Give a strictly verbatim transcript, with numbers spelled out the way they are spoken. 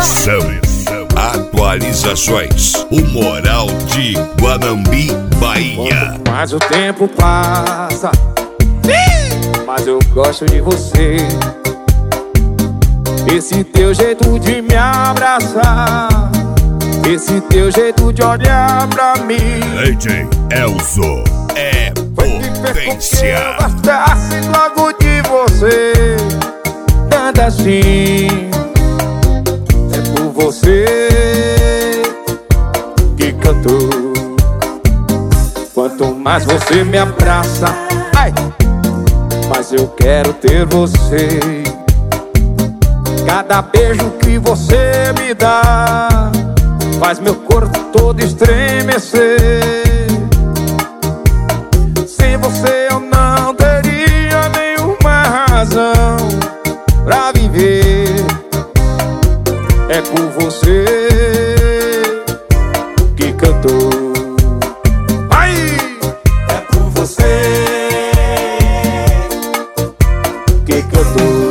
Pressão. Atualizações. O Moral de Guanambi, Bahia. Quanto mais o tempo passa, mas eu gosto de você. Esse teu jeito de me abraçar, esse teu jeito de olhar pra mim. D J Elzo é potência. Eu gostasse logo de você. Canta assim, é por você que canto. Quanto mais você me abraça, ai, mas eu quero ter você. Cada beijo que você me dá faz meu corpo todo estremecer. Sem você eu não teria nenhuma razão pra viver. É por você que cantou. Ai! É por você que cantou.